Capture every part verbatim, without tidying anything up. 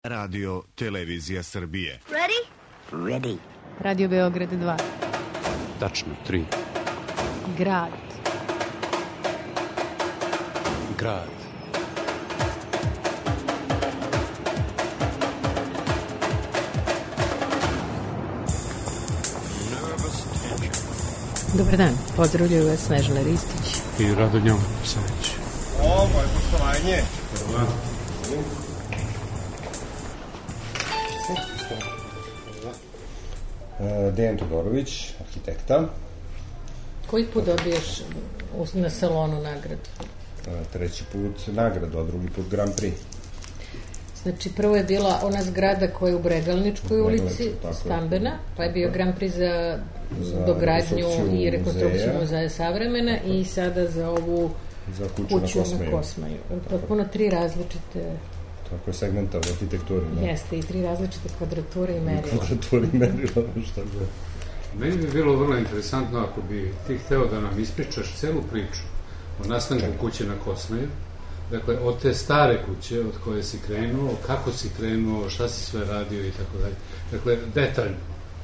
Radio Televizija Srbije. Ready? Ready. Radio Beograd dva. Tačno, tri. Grad. Grad. Dobar dan, pozdravljaju vas Snežana Ristić i Radonja Savić. O, moje poštovanje. Dobar. Dejan Todorović, arhitekta. Koji put dobiješ na salonu nagradu? Treći put nagradu, a drugi put Grand Prix. Znači, prvo je bila ona zgrada koja je u Bregalničkoj ulici, stambena, pa je bio Grand Prix za, za dogradnju i rekonstrukciju muzeja savremena i sada za ovu za kuću, kuću na Kosmaju. Na Kosmaju. Potpuno tri različite... Tako je segmenta u arhitekturi. Da? Jeste, i tri različite kvadrature i merila. Kvadrature i merila, šta je. Meni bi bilo vrlo interesantno ako bi ti hteo da nam ispričaš celu priču o nastanku Čekaj. kuće na Kosmaju. Dakle, od te stare kuće od koje si krenuo, kako si krenuo, šta si sve radio i tako dalje. Dakle, detaljno.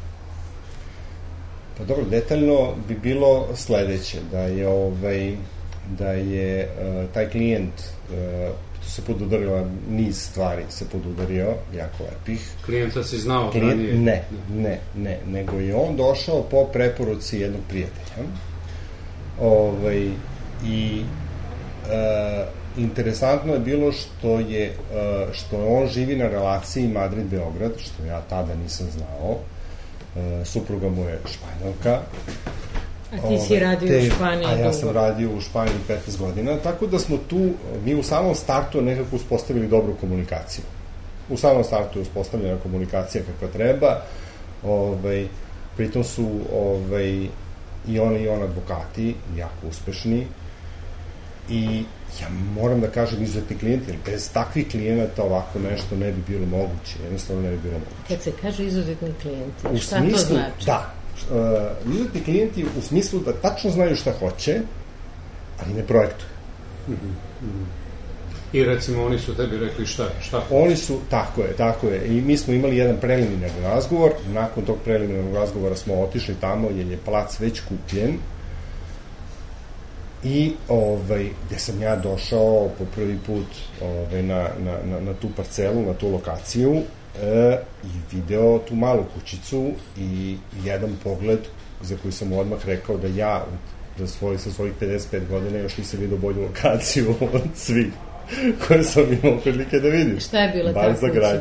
Pa dobro, detaljno bi bilo sledeće, da je ovaj, da je uh, taj klijent uh, se podudarila, niz stvari se podudario, jako lepih. Klijenta si znao Klijent, ranije? Ne, ne, ne, nego je on došao po preporuci jednog prijatelja. Ovaj, i uh, interesantno je bilo što je uh, što on živi na relaciji Madrid-Beograd, što ja tada nisam znao. Uh, supruga mu je Španjolka. A ti si radio te, u Španiji dugo. A ja dugo. sam radio u Španiji petnaest godina, tako da smo tu, mi u samom startu nekako uspostavili dobru komunikaciju. U samom startu je uspostavljena komunikacija kakva treba, ovaj, pritom su ovaj, i on i on advokati, jako uspešni, i ja moram da kažem izuzetni klijenti, jer bez takvih klijenata ovako nešto ne bi bilo moguće, jednostavno ne bi bilo moguće. Kad se kaže izuzetni klijenti, u šta smislu, to znači? Da, uh, izuzetni klijenti u smislu da tačno znaju šta hoće, ali ne projektuju. Mm-hmm. I recimo oni su tebi rekli šta, šta hoće? Oni su, tako je, tako je, i mi smo imali jedan preliminarni razgovor, nakon tog preliminarnog razgovora smo otišli tamo jer je plac već kupljen, i ovaj, gde sam ja došao po prvi put ovaj, na, na, na, na tu parcelu, na tu lokaciju e, i video tu malu kućicu i jedan pogled za koji sam odmah rekao da ja za svoj, sa svojih pedeset pet godina još nisam vidio bolju lokaciju od svih koje sam imao prilike da vidim. Šta je bila ta kuća?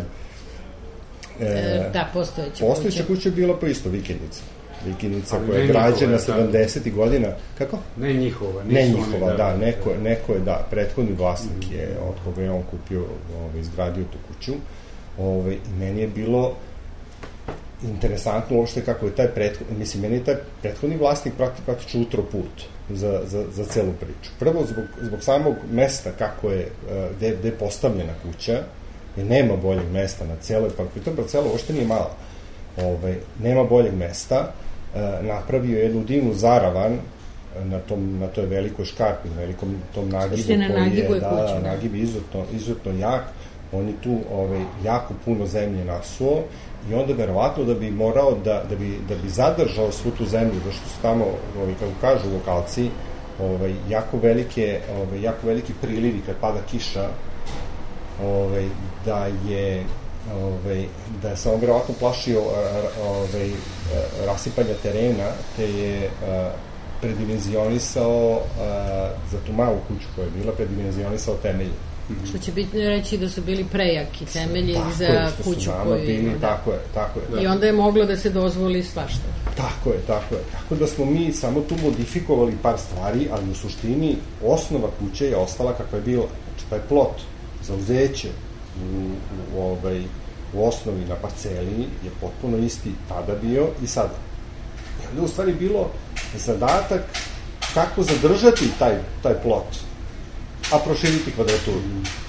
E, da, postojeća kuća. Postojeća kuća je bila pa isto vikendica. Vikendica koja je građena sedamdesetih godina. Kako? Ne njihova. Ne njihova, da, da, neko, neko je, da, prethodni vlasnik je, od koga je on kupio, ovaj, izgradio tu kuću. Ovaj, meni je bilo interesantno uopšte kako je taj prethodni, mislim, meni je taj prethodni vlasnik praktično utro put za, za, za celu priču. Prvo, zbog, zbog samog mesta kako je, gde, gde je postavljena kuća, jer nema boljeg mesta na celoj, pa pritom parcela uopšte nije mala. Ovaj, nema boljeg mesta, e, napravio jednu divnu zaravan na, tom, na toj velikoj škarpi, na velikom tom nagibu koji je, da, kuću, da, nagib je izuzetno, izuzetno jak, on je tu ovaj, jako puno zemlje nasuo i onda verovatno da bi morao da, da, bi, da bi zadržao svu tu zemlju, zašto su tamo, ovaj, kako kažu lokalci, ovaj, jako, velike, ovaj, jako veliki prilivi kad pada kiša, ovaj, da je Ove, da se on verovatno plašio ove, rasipanja terena, te je a, predimenzionisao a, za tu malu kuću koja je bila, predimenzionisao temelje. Što će biti reći da su bili prejaki temelji tako za je, kuću koju bili, da. Tako je, tako je. Da. I onda je moglo da se dozvoli svašta. Tako je, tako je. Tako da smo mi samo tu modifikovali par stvari, ali u suštini osnova kuće je ostala kakva je bila. Znači, taj plot, zauzeće, U, u, ovaj, u osnovi na parceli je potpuno isti tada bio i sada. I onda u stvari bilo zadatak kako zadržati taj, taj plot, a proširiti kvadraturu.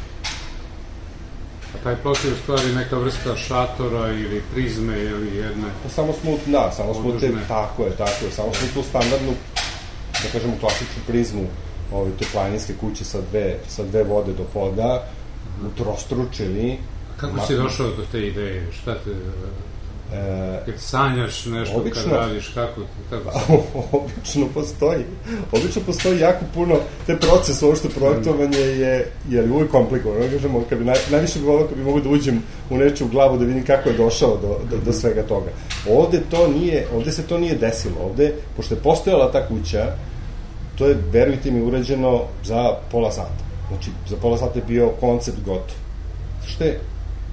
A taj plot je u stvari neka vrsta šatora ili prizme ili jedne... Pa samo smo, da, samo smo te, tako je, tako je, samo smo tu standardnu, da kažemo, klasičnu prizmu ove te planinske kuće sa dve, sa dve vode do poda, utrostručili Kako Ma... si došao do te ideje? Šta te... E, kad sanjaš nešto, obično, kad radiš, kako, kako se... Obično postoji. Obično postoji jako puno, te proces, ovo što projektovanje je, je uvijek komplikovano. Kažemo, kad bi, naj, najviše bi volao kad bi mogu da uđem u nečiju glavu da vidim kako je došao do, do, do svega toga. Ovde, to nije, ovde se to nije desilo. Ovde, pošto je postojala ta kuća, to je, verujte mi, urađeno za pola sata. Znači, za pola sata je bio koncept gotov. Što je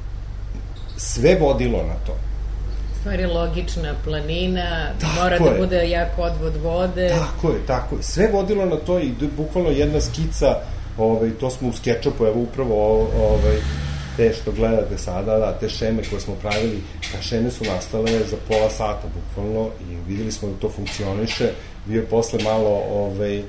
sve vodilo na to. Stvar je logična, planina, tako mora je. Da bude jak odvod vode. Tako je, tako je. Sve vodilo na to i bukvalno jedna skica, ovaj, to smo u SketchUpu, evo upravo ovaj, te što gledate sada, da, te šeme koje smo pravili, ta šeme su nastale za pola sata, bukvalno, i videli smo da to funkcioniše. Bio je posle malo, ovaj,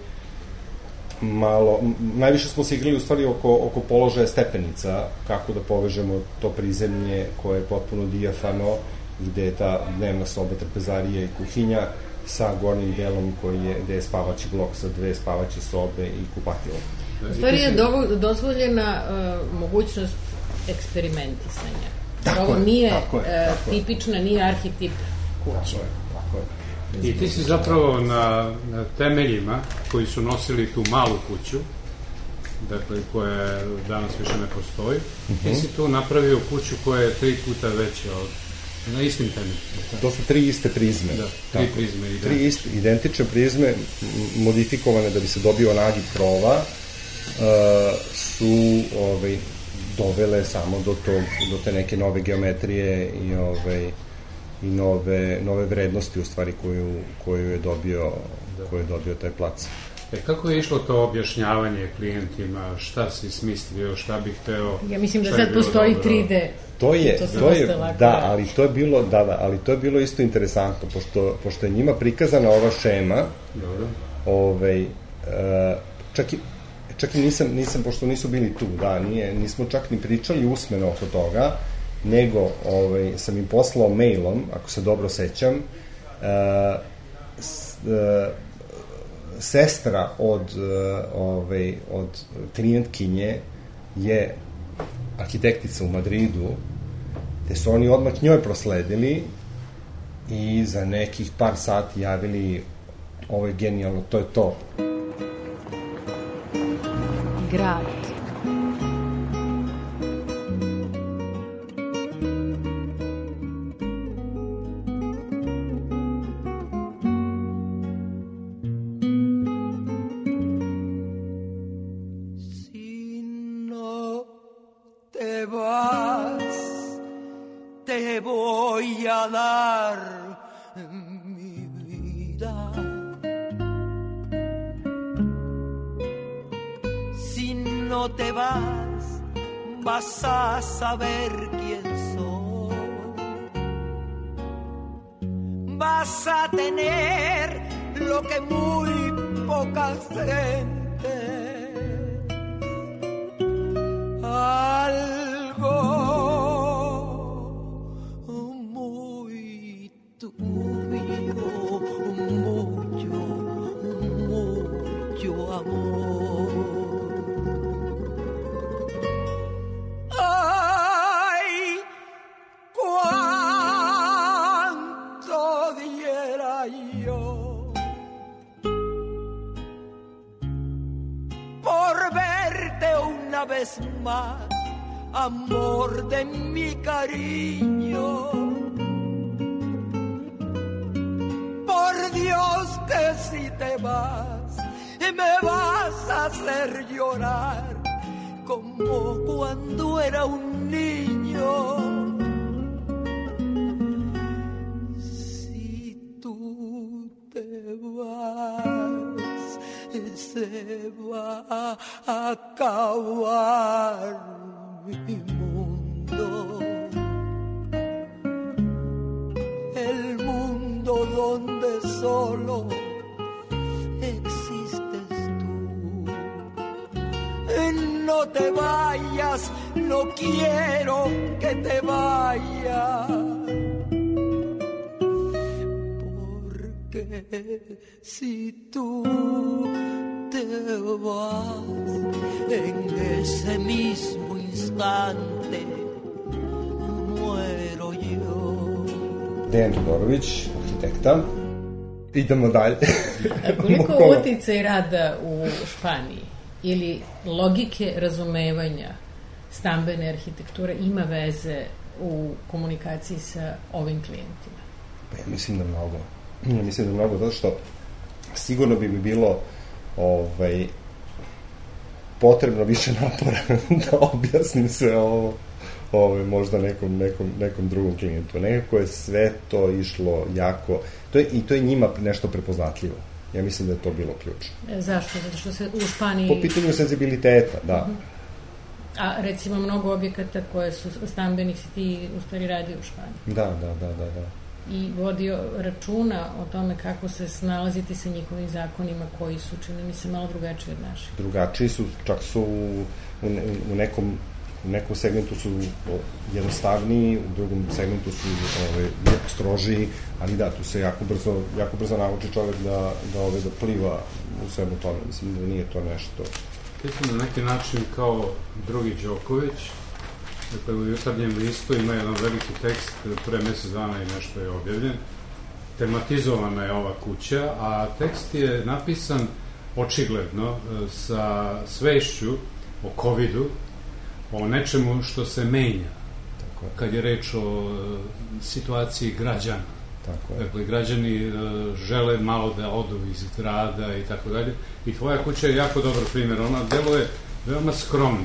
malo, najviše smo se igrali u stvari oko, oko položaja stepenica, kako da povežemo to prizemlje koje je potpuno dijafano, gde je ta dnevna soba, trpezarija i kuhinja sa gornjim delom koji je, gde je spavaći blok sa dve spavaće sobe i kupatilo. U stvari je do, dozvoljena uh, mogućnost eksperimentisanja. Tako Ovo je, nije tako je, uh, tako tipična, nije arhetip kuće. Tako je, tako je. I ti si zapravo na, na temeljima koji su nosili tu malu kuću, dakle, koja danas više ne postoji, uh-huh. Ti si tu napravio kuću koja je tri puta veća od na istim temeljima. To su tri iste prizme. Da, tri prizme. Identične. Tri iste, identične prizme, modifikovane da bi se dobio nagib krova, uh, su ovaj, dovele samo do, tog, do te neke nove geometrije i, ovaj, i nove, nove vrednosti u stvari koju, koju, je dobio, da. koju je dobio taj plac. E, kako je išlo to objašnjavanje klijentima, šta si smislio, šta bih hteo? Ja mislim da sad postoji dobro. tri D. To je, to, to je, da, ali to je bilo, da, da, ali to je bilo isto interesantno, pošto, pošto je njima prikazana ova šema, dobro. Ovaj, uh, čak i, čak i nisam, nisam, pošto nisu bili tu, da, nije, nismo čak ni pričali usmeno oko toga, nego ovaj, sam im poslao mailom, ako se dobro sećam, uh, s, uh, sestra od, uh, ovaj, od klijentkinje je arhitektica u Madridu, te su oni odmah njoj prosledili i za nekih par sati javili ovo je genijalno, to je to. Grad. Vas a saber quién soy, vas a tener lo que muy poca gente, algo muy tuyo, mucho, mucho amor. Una vez más, amor de mi cariño, por Dios que si te vas, me vas a hacer llorar, como cuando era un niño. Si tú te vas, se va a acabar mi mundo, el mundo donde solo existes tú. No te vayas, no quiero que te vayas, porque si tú te vas en ese mismo instante, Dejan Todorović, arhitekta. Idemo dalje. A koliko uticaj rada u Španiji ili logike razumevanja stambene arhitekture ima veze u komunikaciji sa ovim klijentima? Pa ja mislim da mnogo. Ja mislim da mnogo, zato što sigurno bi mi bilo ovaj, potrebno više napora da objasnim sve ovo ovaj, možda nekom, nekom, nekom drugom klijentu. Nekako je sve to išlo jako, to je, i to je njima nešto prepoznatljivo. Ja mislim da je to bilo ključno. E, zašto? Zato što se u Španiji... Po pitanju senzibiliteta, da. Uh-huh. A recimo mnogo objekata koje su stambenih si ti u stvari radio u Španiji. Da, da, da, da, da. I vodio računa o tome kako se snalaziti sa njihovim zakonima koji su, čini mi se, malo drugačiji od naših. Drugačiji su, čak su u, u, nekom, u nekom segmentu su jednostavniji, u drugom segmentu su ove, jako strožiji, ali da, tu se jako brzo, jako brzo nauči čovek da, da, ove, da pliva u svemu tome. Mislim da nije to nešto... Ti su na neki način kao drugi Đoković. Dakle, u Jutarnjem listu ima jedan veliki tekst, pre mesec dana i nešto je objavljen. Tematizovana je ova kuća, a tekst je napisan očigledno sa svešću o kovidu, o nečemu što se menja, tako je. Kad je reč o situaciji građana. Tako je. Dakle, građani žele malo da odu iz grada i tako dalje. I tvoja kuća je jako dobar primjer. Ona deluje veoma skromno.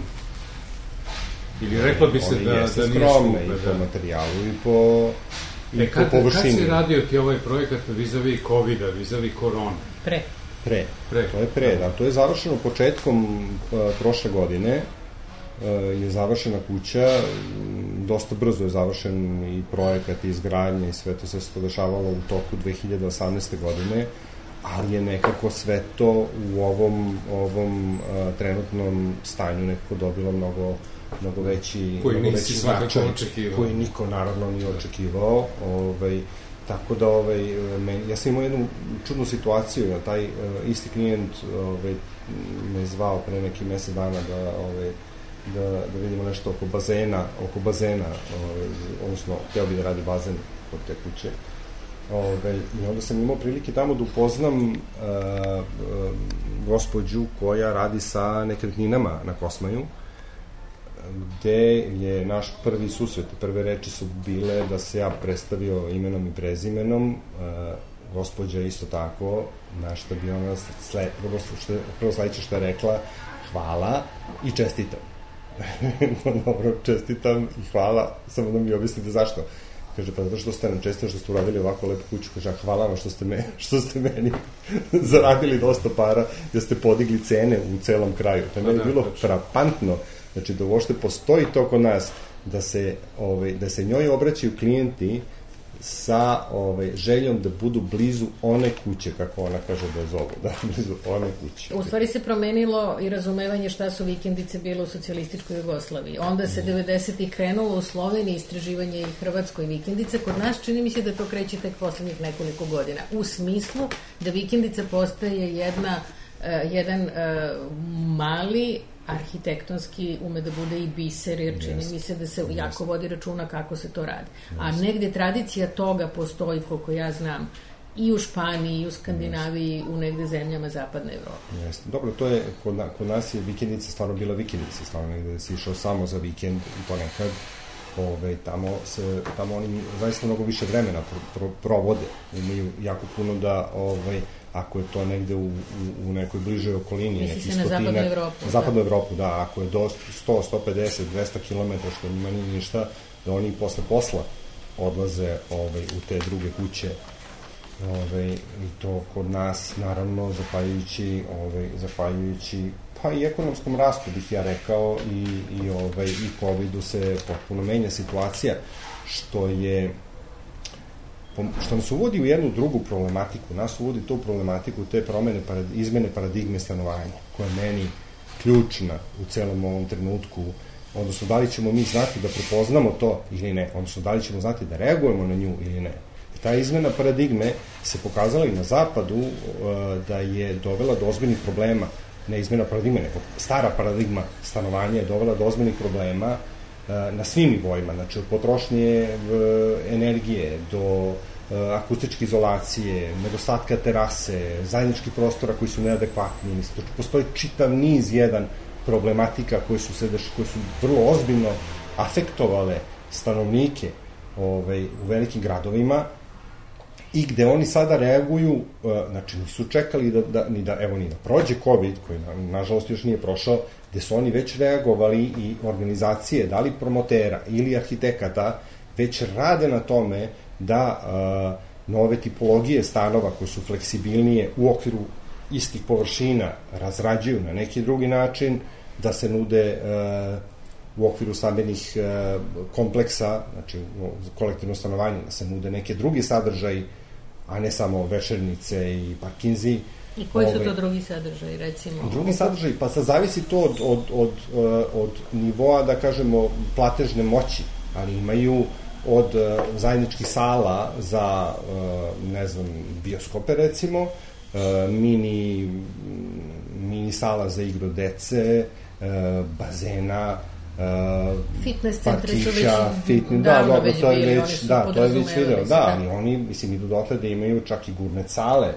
Ili reklo bi se da, da nije skupe. I po materijalu i po, i e, kad, po površini. Kad si radio ti ovaj projekat vizavi covida, vizavi korona? Pre. Pre. Pre. To je pre, da. To je završeno početkom uh, prošle godine. Uh, je završena kuća. Dosta brzo je završen i projekat i izgradnje i sve to se to dešavalo u toku dve hiljade osamnaeste. godine. Ali je nekako sve to u ovom, ovom uh, trenutnom stanju nekako dobilo mnogo mnogo veći, koji mnogo nisi veći svakako značaj, očekivao. Koji niko naravno nije očekivao. Ovaj, tako da ovaj, men, ja sam imao jednu čudnu situaciju, ja, taj uh, isti klijent ovaj, me zvao pre neki mesec dana da, ovaj, da, da vidimo nešto oko bazena, oko bazena, ovaj, odnosno hteo bi da radi bazen kod te kuće. Ove, i onda sam imao prilike tamo da upoznam uh, uh, gospođu koja radi sa nekretninama na Kosmaju, gde je naš prvi susret, prve reči su bile da se ja predstavio imenom i prezimenom, uh, gospođa isto tako, na što bi ona sled, prvo sledeće što je rekla, hvala i čestitam. Dobro, čestitam i hvala, samo da mi objasnite zašto. Kaže, pa zato što ste nam čestili što ste uradili ovako lepu kuću, kaže, hvala vam što ste, me, što ste meni zaradili dosta para, da ste podigli cene u celom kraju. To je meni bilo frapantno, znači da uopšte postoji to kod nas, da se, ovaj, da se njoj obraćaju klijenti sa ovaj, željom da budu blizu one kuće, kako ona kaže da je zovu, da blizu one kuće. U stvari se promenilo i razumevanje šta su vikendice bilo u socijalističkoj Jugoslaviji. Onda se devedesetih krenulo u Sloveniji istraživanje i Hrvatskoj vikendice. Kod nas čini mi se da to kreće tek poslednjih nekoliko godina. U smislu da vikendica postaje jedna, uh, jedan uh, mali arhitektonski ume da bude i biser, jer čini mi se da se jako vodi računa kako se to radi. A negde tradicija toga postoji, koliko ja znam, i u Španiji, i u Skandinaviji, u negde zemljama zapadne Evrope. Jeste. Dobro, to je, kod, na, kod nas je vikendica stvarno bila vikendica, stvarno negde da si išao samo za vikend i ponekad. Ove, tamo, se, tamo oni zaista mnogo više vremena pro, pro, provode, imaju jako puno da, ovaj, ako je to negde u, u, u nekoj bližoj okolini, neki stotina, na zapadnu Evropu, na zapadnu Evropu, da, ako je do sto, sto pedeset, dvesta kilometara, što njima nije ništa, da oni posle posla odlaze ovaj, u te druge kuće. Ovaj, i to kod nas, naravno, zahvaljujući, ovaj, zahvaljujući pa i ekonomskom rastu, bih ja rekao, i, i, ovaj, i covidu se potpuno menja situacija, što je što nas uvodi u jednu drugu problematiku. Nas uvodi tu problematiku, te promene, izmene paradigme stanovanja, koja je meni ključna u celom ovom trenutku, odnosno da li ćemo mi znati da prepoznamo to ili ne, odnosno da li ćemo znati da reagujemo na nju ili ne. I ta izmena paradigme se pokazala i na zapadu da je dovela do ozbiljnih problema, ne izmena paradigme, nego stara paradigma stanovanja je dovela do ozbiljnih problema na svim nivoima, znači od potrošnje energije do akustičke izolacije, nedostatka terase, zajedničkih prostora koji su neadekvatni. Postoji čitav niz jedan problematika koje su, se, koje su vrlo ozbiljno afektovale stanovnike ovaj, u velikim gradovima i gde oni sada reaguju, znači nisu čekali da, da, ni da, evo ni da prođe COVID, koji na, nažalost još nije prošao, gde su oni već reagovali i organizacije, da li promotera ili arhitekata, već rade na tome da uh, nove tipologije stanova koje su fleksibilnije u okviru istih površina razrađuju na neki drugi način, da se nude uh, u okviru stambenih uh, kompleksa, znači kolektivno stanovanje, da se nude neke drugi sadržaji, a ne samo večernice i parkinzi. I koji su to drugi sadržaji, recimo? Drugi sadržaji, pa sad zavisi to od, od, od, od nivoa, da kažemo, platežne moći, ali imaju od zajedničkih sala za, ne znam, bioskope, recimo, mini, mini sala za igru dece, bazena, fitness centri su već fitness, da, dobro, već to je već, da, to je već video, da, ali oni, mislim, idu dotle da imaju čak i gurne sale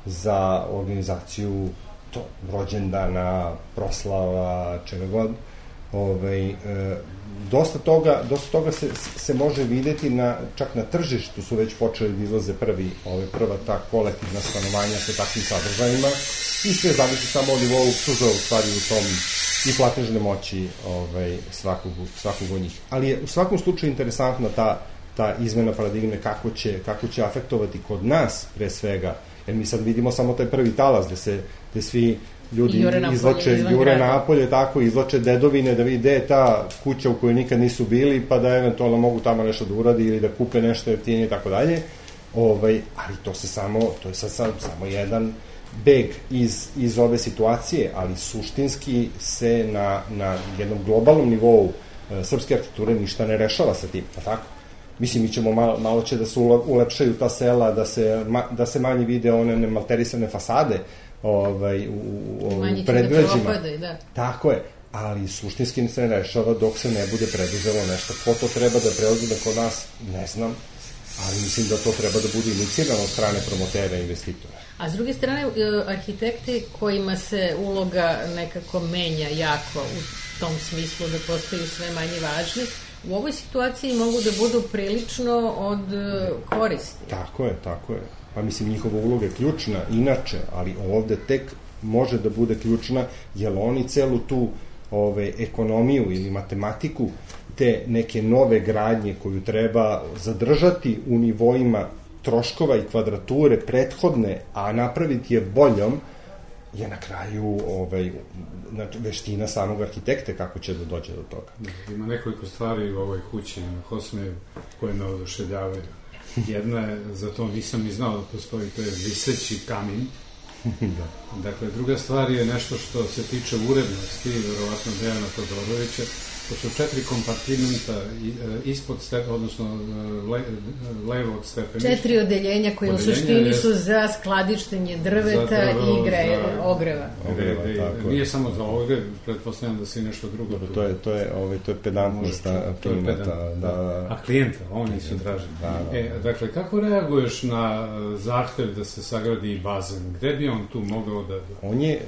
za organizaciju to, rođendana, proslava, čega god. Ove, e, dosta toga, dosta toga se, se može videti na, čak na tržištu su već počeli da izlaze prvi, ove, prva ta kolektivna stanovanja sa takvim sadržajima i sve zavisi samo od nivou luksuza u stvari u tom i platežne moći ovaj, svakog, svakog od njih. Ali je u svakom slučaju interesantna ta, ta izmena paradigme kako će, kako će afektovati kod nas pre svega, jer mi sad vidimo samo taj prvi talas gde se gde svi ljudi izlače, jure napolje, tako, izlače dedovine da vide ta kuća u kojoj nikad nisu bili, pa da eventualno mogu tamo nešto da uradi ili da kupe nešto jeftinije i tako dalje. Ovaj, ali to se samo, to je sad, sad samo jedan beg iz, iz ove situacije, ali suštinski se na, na jednom globalnom nivou e, srpske arhitekture ništa ne rešava sa tim, pa tako? Mislim, mi ćemo malo, malo će da se ulepšaju ta sela, da se, ma, da se manje vide one nemalterisane fasade ovaj, u, u predgrađima. Da. Tako je, ali suštinski se ne rešava dok se ne bude preduzelo nešto. Ko to treba da preuzme kod nas, ne znam, ali mislim da to treba da bude inicirano od strane promotera i investitora. A s druge strane, arhitekti kojima se uloga nekako menja jako u tom smislu da postaju sve manje važni, u ovoj situaciji mogu da budu prilično od koristi. Tako je, tako je. Pa mislim, njihova uloga je ključna inače, ali ovde tek može da bude ključna, jer oni celu tu ove, ekonomiju ili matematiku te neke nove gradnje koju treba zadržati u nivoima troškova i kvadrature prethodne, a napraviti je boljom, je na kraju ovaj, znači, veština samog arhitekte kako će da dođe do toga. Da, ima nekoliko stvari u ovoj kući na Kosmeju koje me oduševljavaju. Jedna je, za to nisam ni znao da postoji, to je viseći kamin. Da. Dakle, druga stvar je nešto što se tiče urednosti, verovatno Dejana Todorovića. To su četiri kompartimenta ispod stepa, odnosno le, levo od stepeništa. Četiri odeljenja koje odeljenja u suštini je, su za skladištenje drveta drvo, i greje, za, ogreva. Ogreva, de, tako Nije je. Samo za ogrev, pretpostavljam da si nešto drugo. Dobro, to je, to je, ovaj, to je pedantnost klijenta. Da. A klijenta, oni su traženi. Da, da. E, dakle, kako reaguješ na zahtev da se sagradi bazen? Gde bi on tu mogao da... On je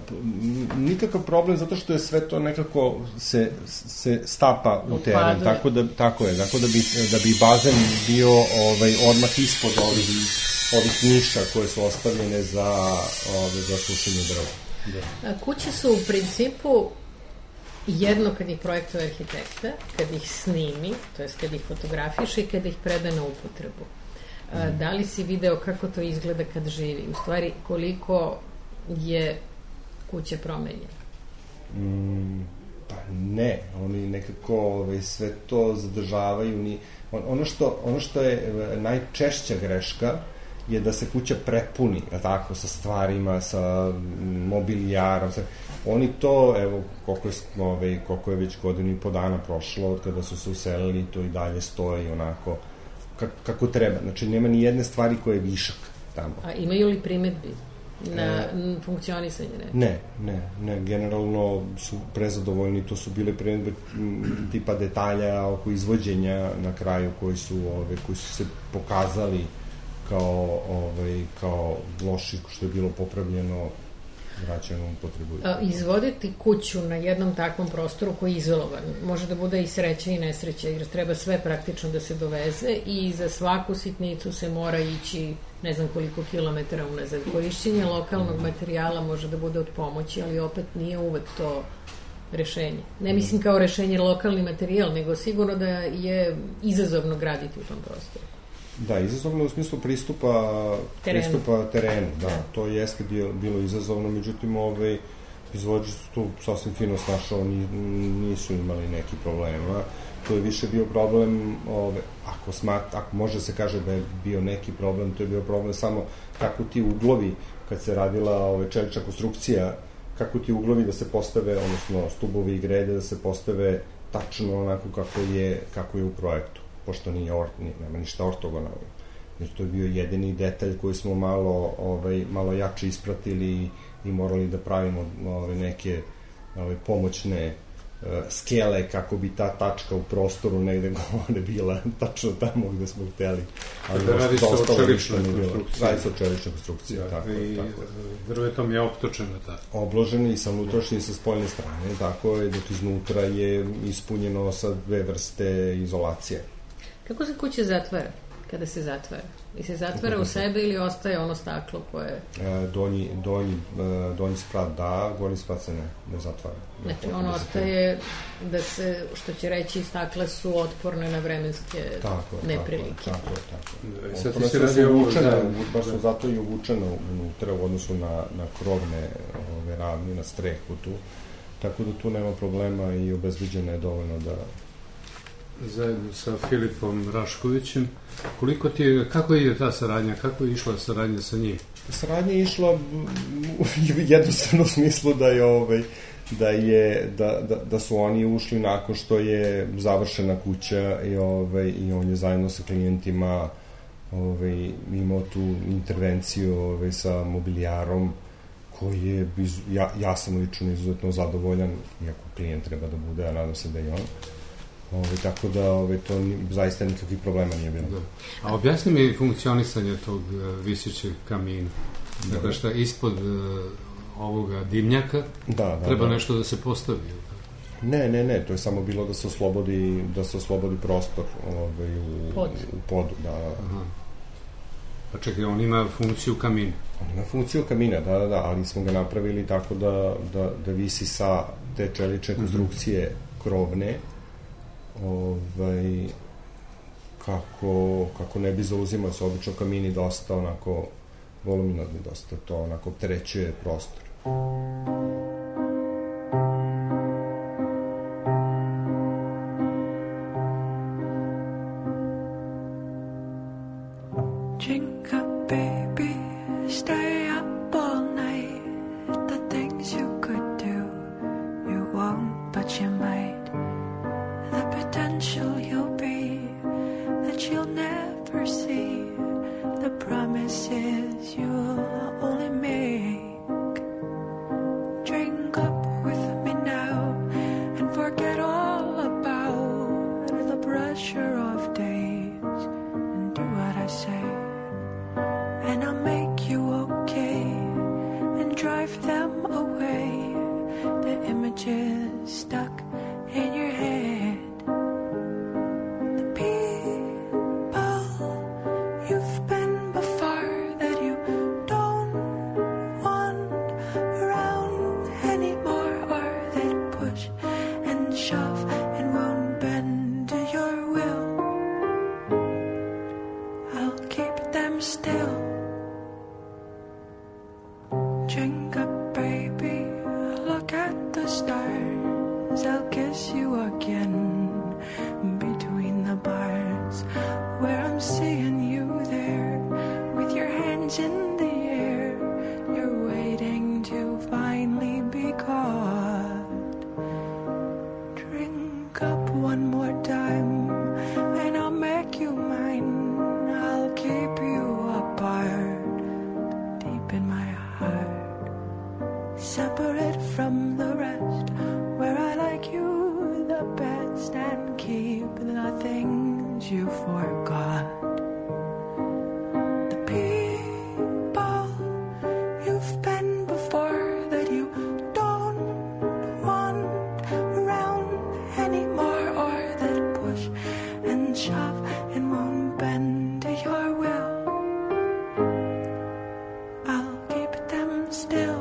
uh, nikakav problem, zato što je sve to nekako se... se stapa u teren, tako da, tako je, tako da bi, da bi bazen bio ovaj, odmah ispod ovih, ovih niša koje su ostavljene za, ove, za sušenje drva. Da. Kuće su u principu jedno kad ih projektuje arhitekta, kad ih snimi, to jest kad ih fotografiše i kad ih preda na upotrebu. Mm. Da li si video kako to izgleda kad živi? U stvari, koliko je kuća promenjena? Mm. Pa ne, oni nekako ovaj, sve to zadržavaju. Ni, on, ono, što, ono što je najčešća greška je da se kuća prepuni, tako, sa stvarima, sa mobilijarom. Sa, oni to, evo, koliko je, ovaj, koliko je već godinu i po dana prošlo od kada su se uselili, to i dalje stoji onako kako, kako treba. Znači, nema ni jedne stvari koje je višak tamo. A imaju li primetbi? na e, funkcionisanje? Ne? ne, ne, ne, generalno su prezadovoljni, to su bile primjedbe tipa detalja oko izvođenja na kraju koji su, ove, koji su se pokazali kao, ovaj, kao loši, što je bilo popravljeno, vraćeno u potrebu. Izvoditi kuću na jednom takvom prostoru koji je izolovan, može da bude i sreća i nesreća, jer treba sve praktično da se doveze i za svaku sitnicu se mora ići ne znam koliko kilometara unazad. Korišćenje lokalnog materijala može da bude od pomoći, ali opet nije uvek to rešenje. Ne mislim kao rešenje lokalni materijal, nego sigurno da je izazovno graditi u tom prostoru. Da, izazovno u smislu pristupa terenu, pristupa terenu da, da. To jeste bilo, bilo izazovno, međutim ovaj, izvođači su tu sasvim fino snašao, nisu imali neki problema. To je više bio problem, ovaj, ako, smat, ako može se kaže da je bio neki problem, to je bio problem samo kako ti uglovi, kad se radila ovaj, čelična konstrukcija, kako ti uglovi da se postave, odnosno stubovi i grede da se postave tačno onako kako je, kako je u projektu, pošto nije or, nije, nema ništa ortogonalno. Znači, to je bio jedini detalj koji smo malo, ovaj, malo jače ispratili i, i morali da pravimo ovaj, neke ovaj, pomoćne uh, skele kako bi ta tačka u prostoru negde gore bila tačno tamo gde smo hteli. Ali da radi se o čeličnoj konstrukciji. Radi se o čeličnoj konstrukciji, da, tako. I tako. drvetom je optočeno tako. Obloženo i sa unutrašnje i sa spoljne strane, tako je, dok iznutra je ispunjeno sa dve vrste izolacije. Kako se kuća zatvara, kada se zatvara? I se zatvara u sebe ili ostaje ono staklo koje... E, donji, donji, donji sprat da, gornji sprat se ne, ne zatvara. Znači, ono ostaje da se, što će reći, stakla su otporne na vremenske tako, neprilike. Tako, tako, tako. Sad ti se radi ovo za... Baš su zato i uvučeno unutra u odnosu na, na krovne ove ravni, na strehu tu. Tako da tu nema problema i obezbeđeno je dovoljno da... Zajedno sa Filipom Raškovićem. Koliko ti je, kako je ta saradnja, kako je išla saradnja sa njim? Saradnja je išla u jednostavnom smislu da je ovaj, da je da, da, da su oni ušli nakon što je završena kuća i ovaj i on je zajedno sa klijentima ovaj imao tu intervenciju ovaj sa mobilijarom koji je ja, ja sam lično izuzetno zadovoljan, iako klijent treba da bude, a nadam se da i on. Ove, tako da ove, to ni, zaista nikakvih problema nije bilo. Da. A objasni mi funkcionisanje tog uh, visićeg kamina. Dakle, šta ispod uh, ovoga dimnjaka da, da, treba da. nešto da se postavi? Ne, ne, ne, to je samo bilo da se oslobodi, da se oslobodi prostor ove, u, Pod. u podu. Da. Aha. Pa čekaj, on ima funkciju kamina? On ima funkciju kamina, da, da, da, ali smo ga napravili tako da, da, da visi sa te čelične konstrukcije mm-hmm. krovne, ovaj, kako, kako ne bi zauzimao se obično kamini dosta onako voluminozni, dosta to onako opterećuje prostor. Drink up, baby, stay up all night. The things you could do, you won't, but you might. The potential you'll be, that you'll never see. The promises you'll only make. Drink up with me now and forget all about the pressure of days and do what I say. And I'll make you okay and drive them away. The images stuck in your head. The people for God. The people you've been before that you don't want around anymore, or that push and shove and won't bend to your will. I'll keep them still.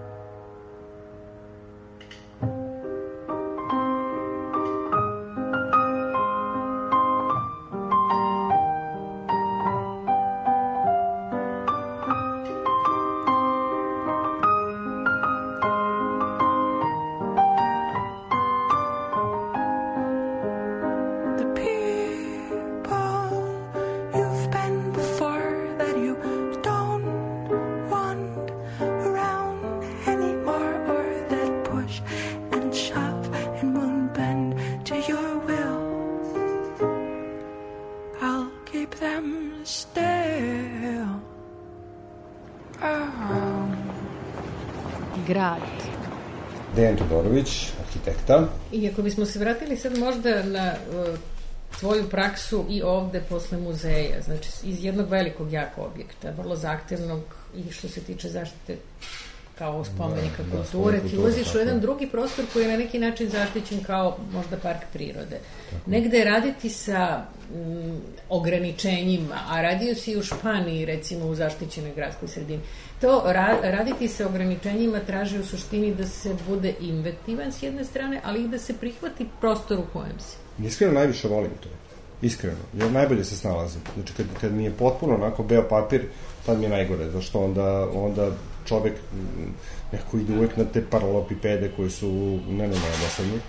Grad. Dejan Todorović, arhitekta. I ako bismo se vratili sad možda na uh, tvoju praksu i ovde posle muzeja, znači iz jednog velikog jako objekta, vrlo zahtevnog i što se tiče zaštite kao spomenika da, kulture, da, ti ulaziš u jedan drugi prostor koji je na neki način zaštićen kao možda park prirode. Tako. Negde raditi sa m, ograničenjima, a radio si u Španiji, recimo u zaštićenoj gradskoj sredini, to ra, raditi sa ograničenjima traži u suštini da se bude inventivan s jedne strane, ali i da se prihvati prostor u kojem si. Iskreno najviše volim to. Iskreno. Jer najbolje se snalazim. Znači kad, kad mi je potpuno onako beo papir, tad mi je najgore. Zašto onda, onda čovek neko ide uvek na te paralelopipede koji su ne ne ne dosadni.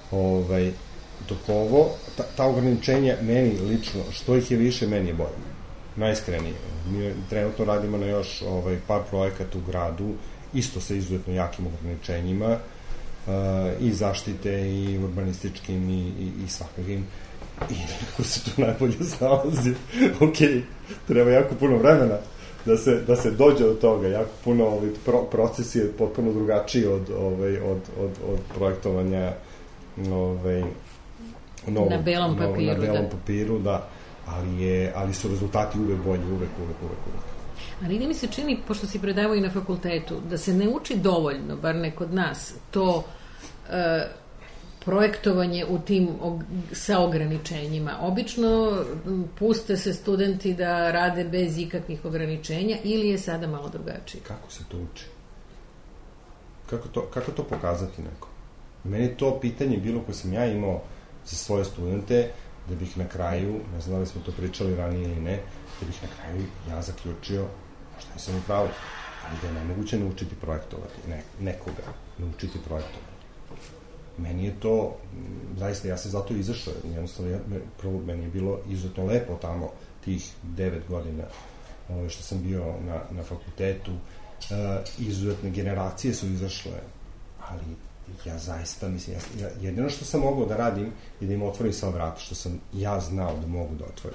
Ovaj, dok ovo, ta, ta ograničenja meni lično, što ih je više, meni je bolje. Najiskrenije. Mi trenutno radimo na još ovaj, par projekata u gradu, isto sa izuzetno jakim ograničenjima, uh, i zaštite, i urbanističkim, i, i, i svakakvim. I nekako se tu najbolje snalazi. Ok, treba jako puno vremena da se, da se dođe od toga. Jako puno ovaj, pro, proces je potpuno drugačiji od, ovaj, od, od, od projektovanja ovaj, novog, na belom papiru. Na belom da. papiru, da. Ali, je, ali su rezultati uvek bolji, uvek, uvek, uvek, uvek. Ali ne mi se čini, pošto si predavao i na fakultetu, da se ne uči dovoljno, bar ne kod nas, to e, projektovanje u tim og, sa ograničenjima. Obično puste se studenti da rade bez ikakvih ograničenja ili je sada malo drugačije? Kako se to uči? Kako to, kako to pokazati neko? Meni je to pitanje bilo koje sam ja imao za svoje studente, da bih na kraju, ne znam da li smo to pričali ranije ili ne, da bih na kraju ja zaključio, možda nisam u pravu, ali da je nemoguće naučiti projektovati, ne, nekoga naučiti projektovati. Meni je to, zaista, ja sam zato izašao, jednostavno, ja, prvo, meni je bilo izuzetno lepo tamo, tih devet godina ovo, što sam bio na, na fakultetu, uh, izuzetne generacije su izašle, ali ja zaista, mislim, ja, jedino što sam mogao da radim je da im otvorim sva vrata, što sam ja znao da mogu da otvorim.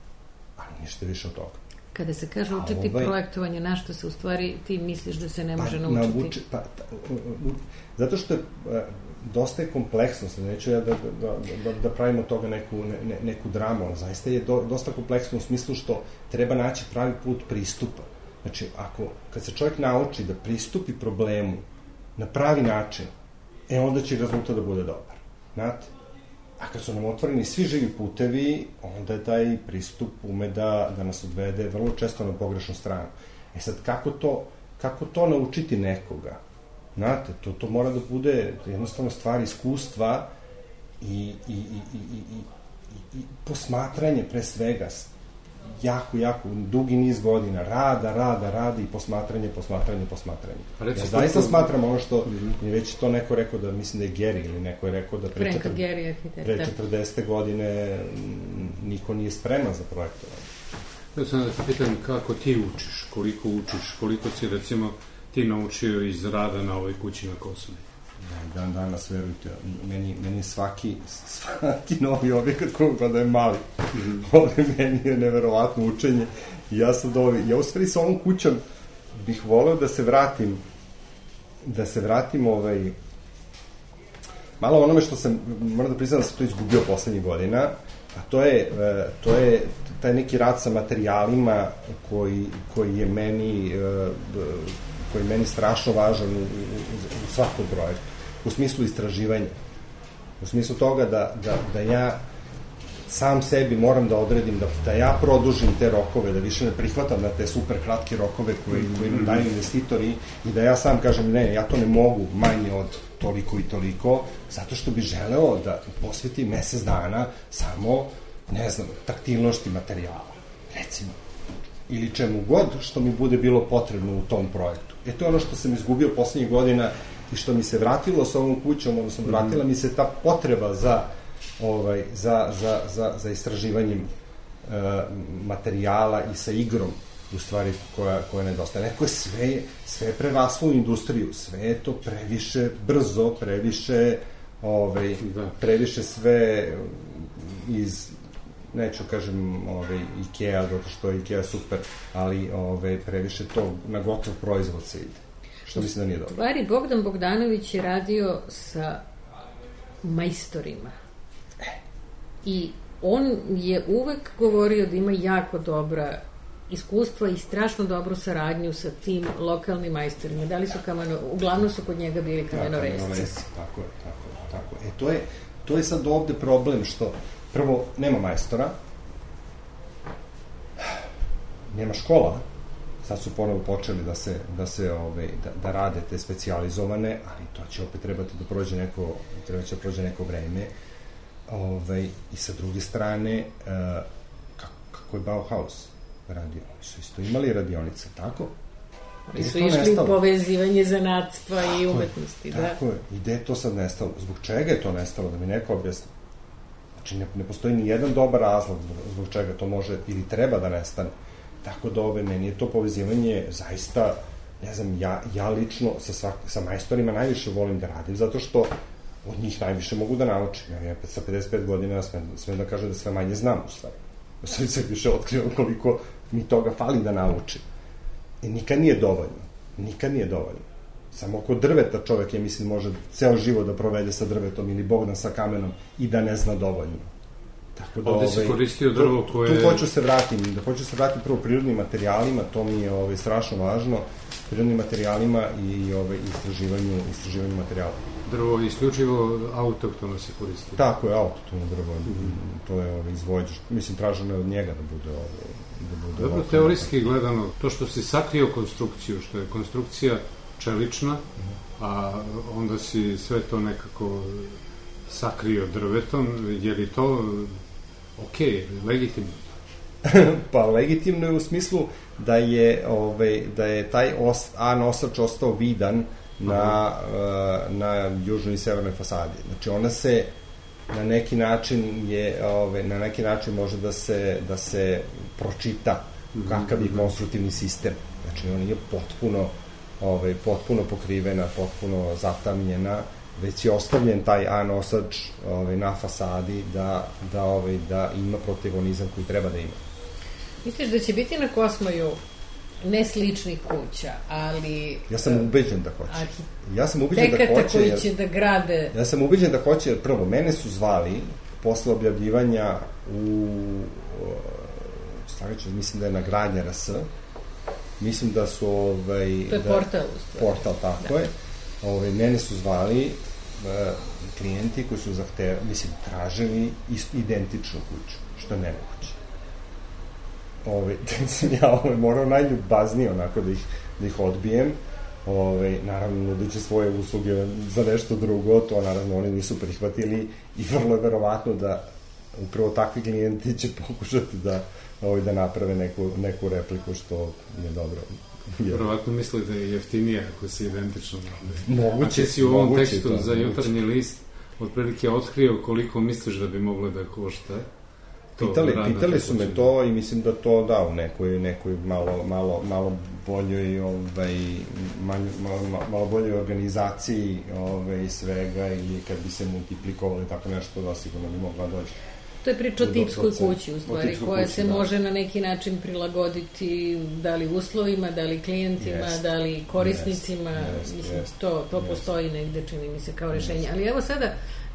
Ali ništa više od toga. Kada se kaže učiti ovaj, projektovanje, na što se u stvari ti misliš da se ne može pa, naučiti? Nauči, pa, ta, u, zato što je dosta je kompleksno, neću ja da, da, da, da pravimo od toga neku, ne, neku dramu, ali zaista je do, dosta kompleksno u smislu što treba naći pravi put pristupa. Znači, ako, kad se čovjek nauči da pristupi problemu na pravi način, e onda će rezultat da bude dobar. Znate? A kad su nam otvoreni svi živi putevi, onda je taj pristup ume da, da nas odvede vrlo često na pogrešnu stranu. E sad, kako to, kako to naučiti nekoga? Znate, to, to mora da bude jednostavno stvar iskustva i, i, i, i, i, i, i posmatranje pre svega, jako, jako, dugi niz godina, rada, rada, rada i posmatranje, posmatranje, posmatranje. Ja zaista to... smatram ono što je već to neko rekao da, mislim da je Geri ili neko je rekao da pre, četrdeset, Geri, arhitekta. pre četrdesete godine niko nije spreman za projektovanje. Ja sam da te pitam kako ti učiš, koliko učiš, koliko si recimo ti naučio iz rada na ovoj kući na Kosovini? Da, dan danas, verujte, meni, meni svaki, svaki novi objekat koliko da je mali. Ovdje meni je neverovatno učenje. I ja sad ovi, ja u stvari sa ovom kućom bih voleo da se vratim, da se vratim ovaj, malo onome što sam, moram da priznam da sam to izgubio poslednjih godina, A to je, to je taj neki rad sa materijalima koji, koji je meni koji je meni strašno važan u, u, u svakom projektu. U smislu istraživanja. U smislu toga da, da, da ja sam sebi moram da odredim, da, da ja produžim te rokove, da više ne prihvatam na te super kratke rokove koje, koje nam daju investitori i da ja sam kažem, ne, ja to ne mogu manje od toliko i toliko, zato što bi želeo da posvetim mesec dana samo, ne znam, taktilnosti materijala, recimo, ili čemu god što mi bude bilo potrebno u tom projektu. E to je ono što sam izgubio poslednjih godina i što mi se vratilo sa ovom kućom, odnosno vratila mi se ta potreba za ovaj, za, za, za, za istraživanjem e, materijala i sa igrom, u stvari, koja, koja nedostaje. Neko je sve, sve preraslo u industriju, sve je to previše brzo, previše, ovaj, previše sve iz, neću kažem ovaj, Ikea, zato što je Ikea super, ali ovaj, previše to na gotov proizvod se ide. Što mislim da nije dobro. Stvari, Bogdan Bogdanović je radio sa majstorima. I on je uvek govorio da ima jako dobra iskustva i strašno dobru saradnju sa tim lokalnim majstorima. Da li su kameno, uglavnom su kod njega bili kamenoresci. Kamenoresci, tako je, tako je, tako je. E, to je, to je sad ovde problem što, prvo, nema majstora, nema škola, sad su ponovo počeli da se, da se, ove, da, da rade te specijalizovane, ali to će opet trebati da prođe neko, treba će da prođe neko vreme. Ove, i sa druge strane, e, kako, kako je Bauhaus radio? Oni su isto imali radionice, tako? Oni su išli u povezivanje zanatstva i umetnosti, da. Tako je, i gde je to sad nestalo? Zbog čega je to nestalo, da mi neko objasni? Znači, ne, ne postoji ni jedan dobar razlog zbog, zbog čega to može ili treba da nestane. Tako da ove, meni je to povezivanje zaista, ne znam, ja, ja lično sa, svak, sa majstorima najviše volim da radim, zato što od njih najviše mogu da naučim. Ja, ja sa pedeset pet godina smem da kažem da sve manje znam, u stvari. Sad se više otkrivam koliko mi toga fali da naučim. I nikad nije dovoljno. Nikad nije dovoljno. Samo oko drveta čovek, ja mislim, može ceo život da provede sa drvetom ili Bogdan sa kamenom i da ne zna dovoljno. Tako da, ovde si koristio drvo koje... Tu hoću se vratim, da hoću se vratim prvo prirodnim materijalima, to mi je ovaj, strašno važno, prirodnim materijalima i ovaj, istraživanju, istraživanju materijala. Drvo isključivo autoktono se koristi. Tako je, autoktono drvo, mm-hmm. To je ovaj, izvođač, mislim, traženo je od njega da bude ovaj, da bude... Dobro, teorijski gledano, to što si sakrio konstrukciju, što je konstrukcija čelična, mm-hmm. a onda si sve to nekako sakrio drvetom, je li to okej, okay, legitimno? Pa legitimno je u smislu da je, ovaj, da je taj os, A nosač ostao vidan na, uh, na južnoj i severnoj fasadi. Znači ona se na neki način je, ovaj, na neki način može da se, da se pročita kakav je konstruktivni sistem. Znači on je potpuno, ovaj, potpuno pokrivena, potpuno zatamnjena, već je ostavljen taj A nosač ovaj, na fasadi da, da, ovaj, da ima protagonizam koji treba da ima. Misliš da će biti na Kosmoju ne sličnih kuća, ali... Ja sam ubeđen da hoće. Ja sam ubeđen da hoće. Koji će da grade... Ja sam ubeđen da hoće, jer prvo, mene su zvali posle objavljivanja u... Stavit ću, mislim da je na Gradnja R S. Mislim da su... Ovaj, to je da, portal. Portal, tako da. je. Ove, mene su zvali uh, klijenti koji su zahtevali, mislim, tražili ist, identičnu kuću, što je nemoguće. Ove, sam ja ove, morao najljubaznije onako da ih, da ih odbijem, ove, naravno nudići svoje usluge za nešto drugo, to naravno oni nisu prihvatili i vrlo je verovatno da upravo takvi klijenti će pokušati da, ove, da naprave neku, neku repliku, što je dobro. Verovatno misli da je jeftinije ako si identično. Moguće. A ti si u ovom tekstu to, za jutarnji list otprilike otkrio koliko misliš da bi moglo da košta. Pitali, pitali su me to i mislim da to da u nekoj, nekoj malo, malo, malo boljoj ovaj, manj, malo, malo boljoj organizaciji ovaj, svega ili kad bi se multiplikovali tako nešto da sigurno bi mogla doći. To je priča o tipskoj kući, u stvari, koja se može na neki način prilagoditi da li uslovima, da li klijentima, da li korisnicima, mislim, to, to postoji negde, čini mi se, kao rešenje. Ali evo sada,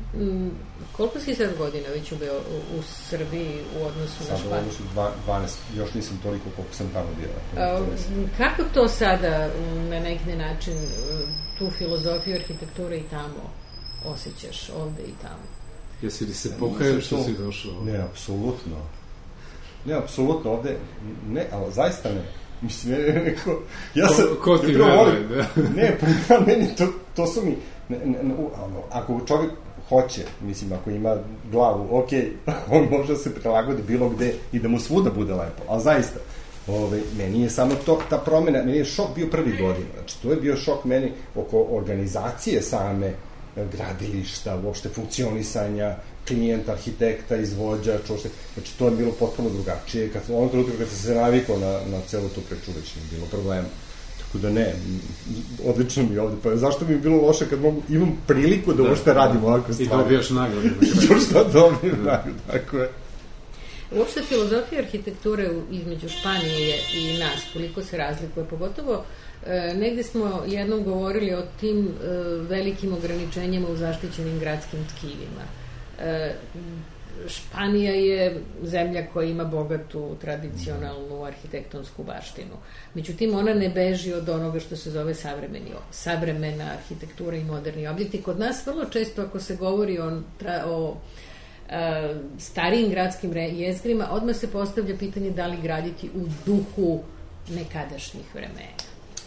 m, koliko si sad godina već u, u, u Srbiji u odnosu sad na Španiju? Sad u odnosu dvanaest, još nisam toliko koliko sam tamo bio. A, kako to sada na neki način tu filozofiju arhitekture i tamo osjećaš ovde i tamo? Jesi li se pokajao što si došao? Ne, apsolutno. Ne, apsolutno ovde, ne, ali zaista ne. Mislim, ne, neko, ja sam... Ko, ko ti veruje, da? Ne, pa meni to, to su mi, ne, ne, ne, ono, ako čovjek hoće, mislim, ako ima glavu, ok, on može da se prilagodi bilo gde i da mu svuda bude lepo, ali zaista, ove, meni je samo to, ta promjena, meni je šok bio prvi godin, znači, to je bio šok meni oko organizacije same gradilišta, uopšte funkcionisanja, klijenta, arhitekta, izvođač, uopšte, znači, to je bilo potpuno drugačije, kad, onom trenutku kad sam se navikao na, na celu tu priču, već nije bilo problema. Tako da ne, odlično mi je ovde, pa zašto mi je bilo loše kad mogu, imam priliku da uopšte radim ovakve stvari. I dobijaš nagradu. I još šta dobijem nagradu, tako je. Uopšte filozofija arhitekture između Španije i nas, koliko se razlikuje, pogotovo e, negde smo jednom govorili o tim e, velikim ograničenjima u zaštićenim gradskim tkivima. E, Španija je zemlja koja ima bogatu tradicionalnu arhitekt-tonsku baštinu. Međutim, ona ne beži od onoga što se zove savremeni, savremena arhitektura i moderni objekti. Kod nas vrlo često ako se govori o, o a, starijim gradskim jezgrima, odmah se postavlja pitanje da li graditi u duhu nekadašnjih vremena.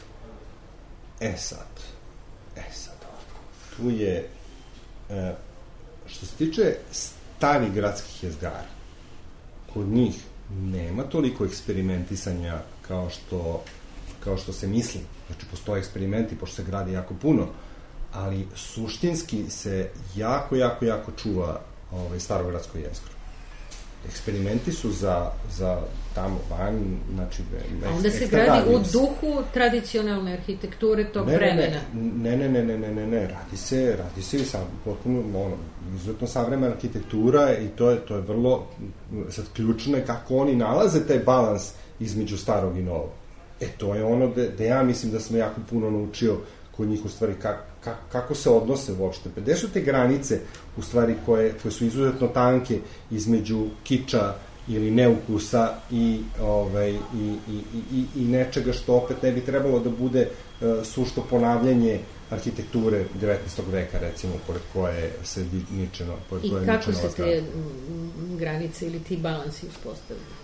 E sad, e sad, tu je, e, što se tiče starih gradskih jezgara, kod njih nema toliko eksperimentisanja kao što, kao što se misli. Znači, postoje eksperimenti, pošto se gradi jako puno, ali suštinski se jako, jako, jako čuva ovaj, staro gradsko jezgro. Eksperimenti su za, za tamo van, znači... A onda se gradi u duhu tradicionalne arhitekture tog ne, vremena. Ne, ne, ne, ne, ne, ne, ne, radi se, radi se i sam, potpuno, ono, izuzetno savremena arhitektura i to je, to je vrlo, sad ključno je kako oni nalaze taj balans između starog i novog. E, to je ono gde ja mislim da sam jako puno naučio kod njih u stvari kako, kako se odnose uopšte. Gde su te granice u stvari koje, koje su izuzetno tanke između kiča ili neukusa i, ovaj, i, i, i, i nečega što opet ne bi trebalo da bude uh, sušto ponavljanje arhitekture devetnaestog veka, recimo, pored koje se ničeno, pored koje I je kako se te granice ili ti balansi uspostavljaju?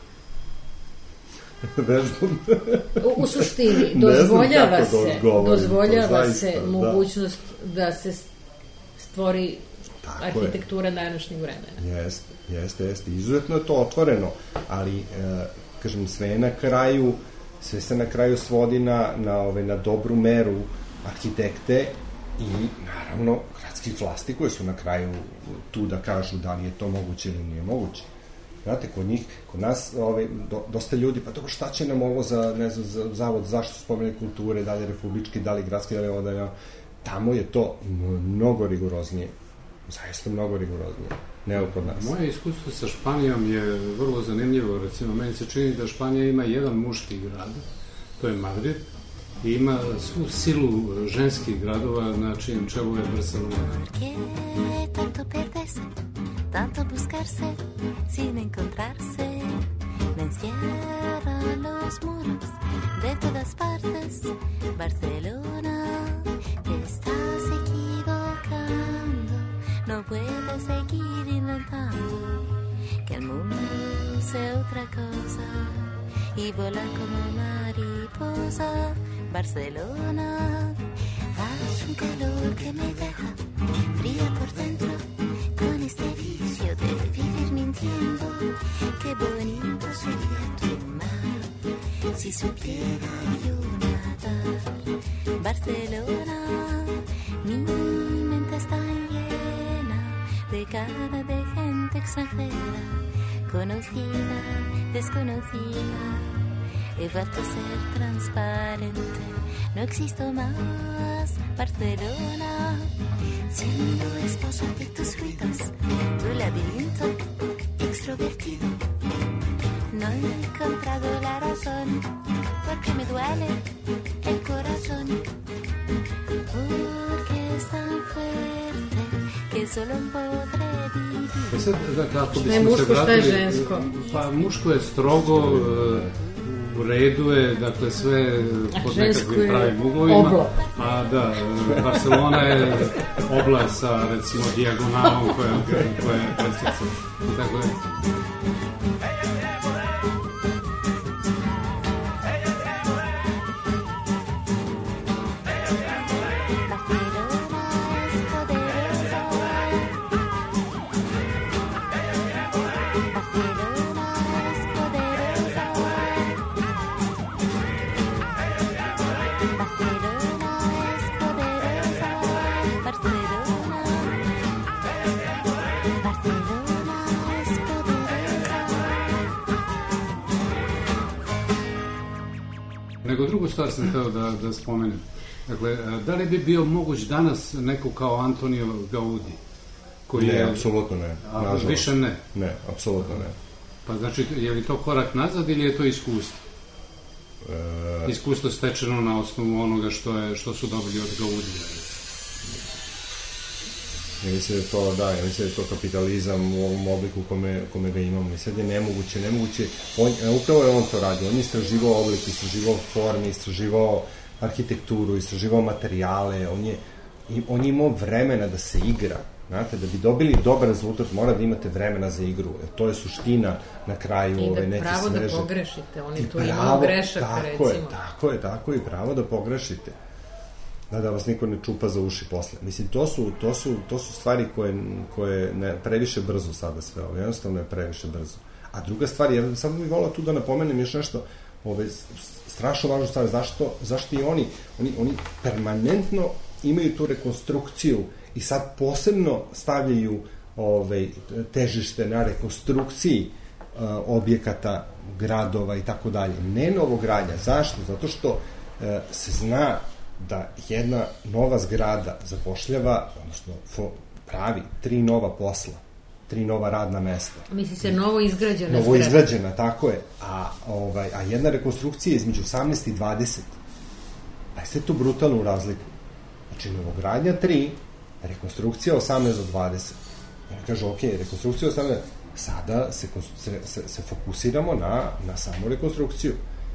u, u suštini, dozvoljava se, da dozvoljava zaista, se mogućnost da. da se stvori tako arhitektura je. Današnjeg vremena. Jeste, jeste, jeste. Izuzetno je to otvoreno, ali, e, kažem, sve je na kraju, sve se na kraju svodi na, na, ove, na dobru meru arhitekte i, naravno, gradskih vlasti koje su na kraju tu da kažu da li je to moguće ili nije moguće. Znate, kod njih, kod nas, ovaj, do, dosta ljudi, pa dobro, šta će nam ovo za, ne znam, za Zavod za zaštitu spomene kulture, da li republički, da li gradski, da li ovo, da li ovo, tamo je to mnogo rigoroznije, zaista mnogo rigoroznije, nego kod nas. Moje iskustvo sa Španijom je vrlo zanimljivo, recimo, meni se čini da Španija ima jedan muški grad, to je Madrid, i ima svu silu ženskih gradova, na čijem čelu je Barcelona. Tanto buscarse sin encontrarse, me encierran los muros de todas partes. Barcelona, te estás equivocando, no puedes seguir inventando que el mundo sea otra cosa y volar como mariposa. Barcelona, haz un calor que me deja fría por dentro. Con este vicio de vivir mintiendo, qué bonito sería tu mar, si supiera yo nadar. Barcelona, mi mente está llena de cara de gente extranjera, conocida, desconocida. He vuelto a ser transparente, no existo más. Barcelona, siendo esposa de tus ruidos, tu laberinto extrovertido. No he encontrado la razón, porque me duele el corazón, porque es tan fuerte que solo un po' tre di E sad, da, kako Šta je bismo se muško, šta vratili... je žensko? Pa muško je strogo, u redu je, dakle sve pod nekakvim pravim uglovima. oblo. A da, Barcelona je obla sa, recimo, dijagonalom koja, koja je presjeca. I tako je. Nego drugu stvar sam hteo da, da spomenem. Dakle, da li bi bio moguć danas neko kao Antonio Gaudi? Koji ne, je, apsolutno ne. A nažalost. više ne? Ne, apsolutno ne. Pa znači, je li to korak nazad ili je to iskustvo? E... Iskustvo stečeno na osnovu onoga što, je, što su dobili od Gaudija. Ja mislim da je to, da, ja mislim da je to kapitalizam u ovom obliku kome, kome ga imamo. I sad je nemoguće, nemoguće. On, upravo je on to radio. On je istraživao oblik, istraživao forme, istraživao arhitekturu, istraživao materijale. On je, on je imao vremena da se igra. Znate, da bi dobili dobar rezultat, mora da imate vremena za igru. Jer to je suština na kraju ove neke sveže. I da pravo da pogrešite. On je tu imao grešaka, recimo. Tako je, tako je, tako je, pravo da pogrešite. Da, da vas niko ne čupa za uši posle. Mislim, to su, to su, to su stvari koje, koje ne, previše brzo sada sve ovo. Jednostavno je previše brzo. A druga stvar, ja samo bih volao tu da napomenem još nešto, ove, strašno važno stvar, zašto, zašto i oni, oni, oni permanentno imaju tu rekonstrukciju i sad posebno stavljaju ove, težište na rekonstrukciji uh, objekata, gradova i tako dalje. Ne novogradnja. Zašto? Zato što uh, se zna da jedna nova zgrada zapošljava, odnosno fo, pravi tri nova posla, tri nova radna mesta. Misli se novo izgrađena zgrada. Novo izgrađena, tako je. A, ovaj, a jedna rekonstrukcija između osamnaest i dvadeset. Pa jeste tu brutalnu razliku. Znači, novogradnja tri, rekonstrukcija osamnaest do dvadeset. Ja kažu, ok, rekonstrukcija osamnaest, sada se, se, se, se fokusiramo na, na samu rekonstrukciju.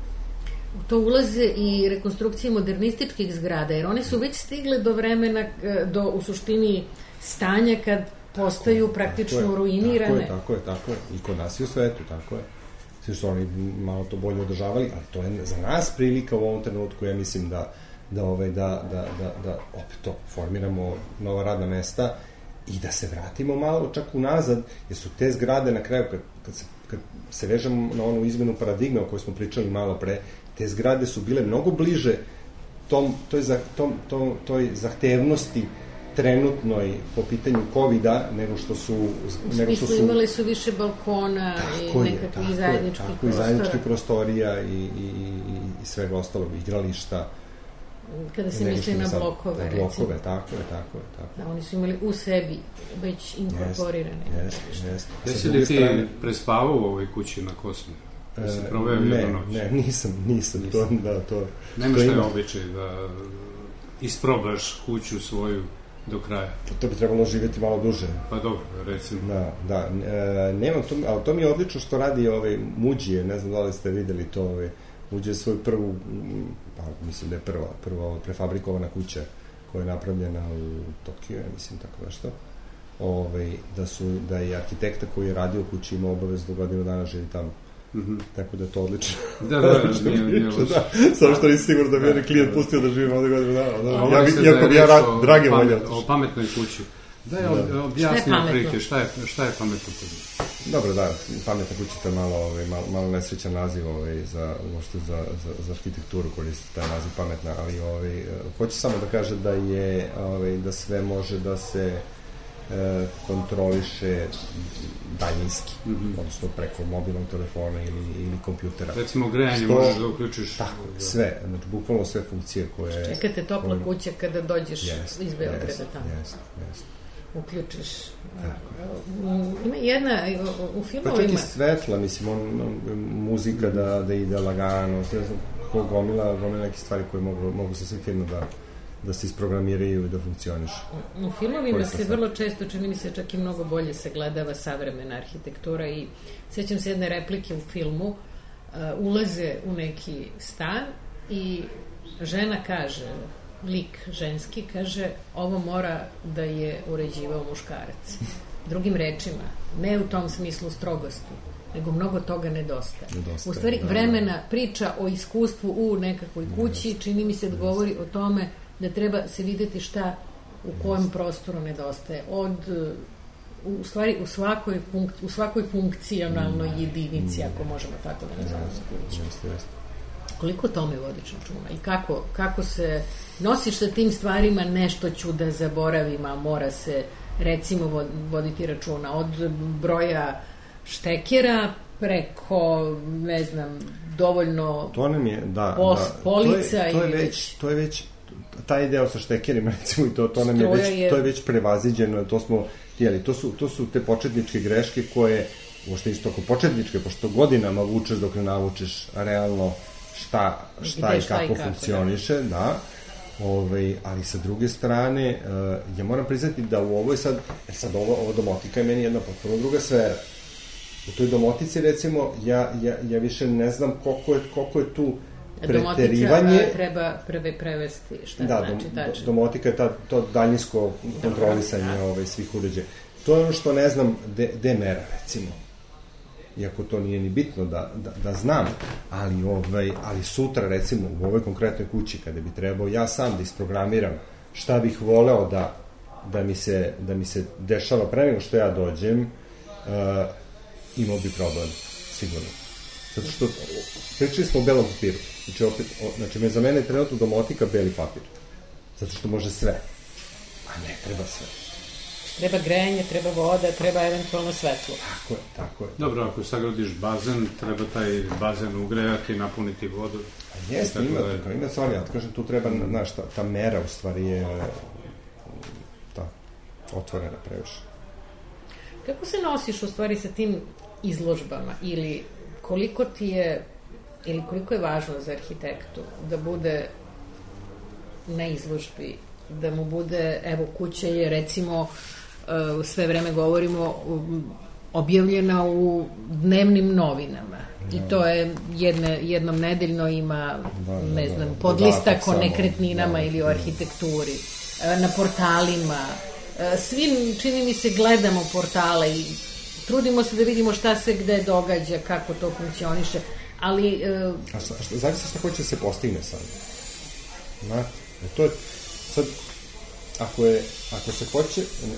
To ulaze i rekonstrukcije modernističkih zgrada, jer one su već stigle do vremena, do, u suštini, stanja kad postaju tako, praktično tako je, ruinirane. Tako je, tako je, tako je. I kod nas i u svetu, tako je. Svi su oni malo to bolje održavali, ali to je za nas prilika u ovom trenutku, ja mislim da, da, ovaj, da, da, da, da opet to, formiramo nova radna mesta i da se vratimo malo čak unazad, jer su te zgrade na kraju, kad, kad, se, kad se vežemo na onu izmenu paradigme o kojoj smo pričali malo pre, te zgrade su bile mnogo bliže tom, toj, tom, tom, toj zahtevnosti trenutnoj po pitanju kovida nego što su... U nego što su imali su više balkona i nekakvih zajedničkih prostora. Tako i zajedničkih prostorija i, i, i, i svega ostalog, igrališta. Kada se misli na blokove, recimo. Blokove, tako je, tako je. Tako. Da, oni su imali u sebi već inkorporirane. Jeste, jeste. Jesi li ti strane... prespavao u ovoj kući na Kosmi? Da si proveo jednu noć? Ne, nisam, nisam. To, da, to, Nemaš taj običaj da isprobaš kuću svoju do kraja. To bi trebalo živjeti malo duže. Pa dobro, recimo. Da, da. E, nemam to, ali to mi je odlično što radi ove Muđije, ne znam da li ste videli to, ove, Muđije svoju prvu, pa mislim da je prva, prva prefabrikovana kuća koja je napravljena u Tokiju, ja mislim tako nešto. Ove, da, su, da je arhitekta koji je radio u kući imao obavezu da godinu dana živi tamo. Mm-hmm. Tako da je to odlično. Da, da, nije, nije da. Samo što nisi sigurno da bi jedan klijent pustio da živim ovdje godinu dana. Da. Ja, iako bi ja rad, dragi volja. O pametnoj kući. Da je objasnio prike, šta je, šta je pametno kući? Dobro, da, pametna kuća je malo, ovaj, malo, malo nesrećan naziv ovaj, za, za, za, za arhitekturu koristi taj naziv pametna, ali ovaj, hoće samo da kaže da je, ovaj, da sve može da se e, kontroliše daljinski, mm-hmm. odnosno preko mobilnog telefona ili, ili kompjutera. Recimo grejanje što, možeš da uključiš. Tako, da. Sve, znači bukvalno sve funkcije koje... Čekate topla koje... kuća kada dođeš yes, iz Beograda yes, tamo. Yes, yes. Uključiš. Ima jedna, u filmu pa čak ima... i svetla, mislim, on, on, muzika da, da ide lagano, sve znam, gomila, gomila neke stvari koje mogu, mogu sa svim filmu da, da se isprogramiraju i da funkcionišu. U filmovima se vrlo često, čini mi se, čak i mnogo bolje se gledava savremena arhitektura i sećam se jedne replike u filmu, uh, ulaze u neki stan i žena kaže, lik ženski kaže, ovo mora da je uređivao muškarac. Drugim rečima, ne u tom smislu strogosti, nego mnogo toga nedostaje. nedostaje u stvari, da, vremena priča o iskustvu u nekakvoj kući, čini mi se da govori o tome da treba se videti šta u kojem prostoru nedostaje. Od, u stvari, u svakoj, funk, u svakoj funkcionalnoj jedinici, ako možemo tako da nazvamo kuću. Koliko tome vodiš računa i kako, kako se nosiš sa tim stvarima, nešto ću da zaboravim, a mora se recimo voditi računa od broja štekera preko, ne znam, dovoljno to nam je, da, pos, da. polica. To je, to je, već, to je već taj deo sa štekerima, recimo, i to, to nam je već, je... to je već prevaziđeno, to smo htjeli. To su, to su te početničke greške koje, uopšte isto ako početničke, pošto godinama vučeš dok ne navučeš realno šta, šta i šta kako, i kako funkcioniše, da. da. Ove, ali sa druge strane, uh, ja moram priznati da u ovoj sad, jer sad ovo, ovo domotika je meni jedna potpuno druga sfera. U toj domotici, recimo, ja, ja, ja više ne znam koliko je, koliko je tu preterivanje. Domotica treba preve prevesti, šta da, znači dom, tačno. Domotika je ta, to daljinsko kontrolisanje da. Ove, svih uređaja. To je ono što ne znam de, de mera, recimo. Iako to nije ni bitno da, da, da znam, ali, ovaj, ali sutra, recimo, u ovoj konkretnoj kući, kada bi trebao ja sam da isprogramiram šta bih voleo da, da, mi, se, da mi se dešava pre nego što ja dođem, uh, imao bi problem, sigurno. Zato što, pričali smo o belom papiru, znači, opet, o, znači me, za mene je trenutno domotika beli papir, zato što može sve, a ne treba sve. Treba grejanje, treba voda, treba eventualno svetlo. Tako je, tako je. Dobro, ako sagradiš bazen, treba taj bazen ugrejati, napuniti vodu. A jeste, ima, da... tako, ima stvari, ja kažem, tu treba, znaš, ta, ta mera u stvari je ta, otvorena previše. Kako se nosiš u stvari sa tim izložbama ili koliko ti je, ili koliko je važno za arhitektu da bude na izložbi, da mu bude, evo, kuća je recimo sve vreme govorimo objavljena u dnevnim novinama i to je jedne, jednom nedeljno ima da, da, ne znam, podlistak o nekretninama da, ili o arhitekturi na portalima, svi čini mi se gledamo portale i trudimo se da vidimo šta se gde događa, kako to funkcioniše, ali a šta, šta, zavisi šta hoće se postigne sad, znate, to je sad Ako, je, ako se hoće,